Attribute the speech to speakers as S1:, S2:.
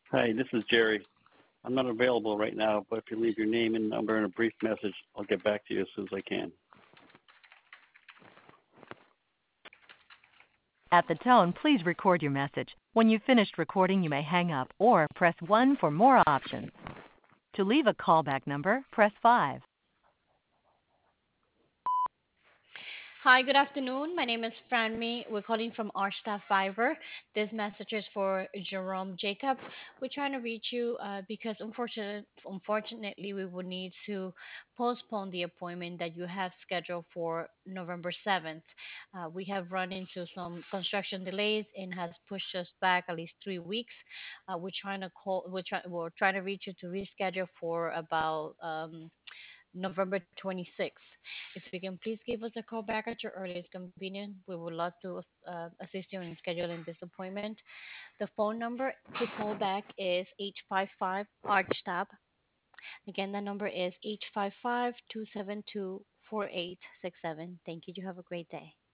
S1: Hi, this is Jerry. I'm not available right now, but if you leave your name and number and a brief message, I'll get back to you as soon as I can.
S2: At the tone, please record your message. When you've finished recording, you may hang up or press 1 for more options. To leave a callback number, press 5.
S3: Hi, good afternoon. My name is Franmi. We're calling from our staff Fiverr. This message is for Jerome Jacob. We're trying to reach you because unfortunately, we would need to postpone the appointment that you have scheduled for November 7th. We have run into some construction delays and has pushed us back at least 3 weeks. We're trying to reach you to reschedule for about November 26th. If you can please give us a call back at your earliest convenience, we would love to assist you in scheduling this appointment. The phone number to call back is 855 ARCHTAB. Again, the number is 855 272 4867. Thank you. You have a great day.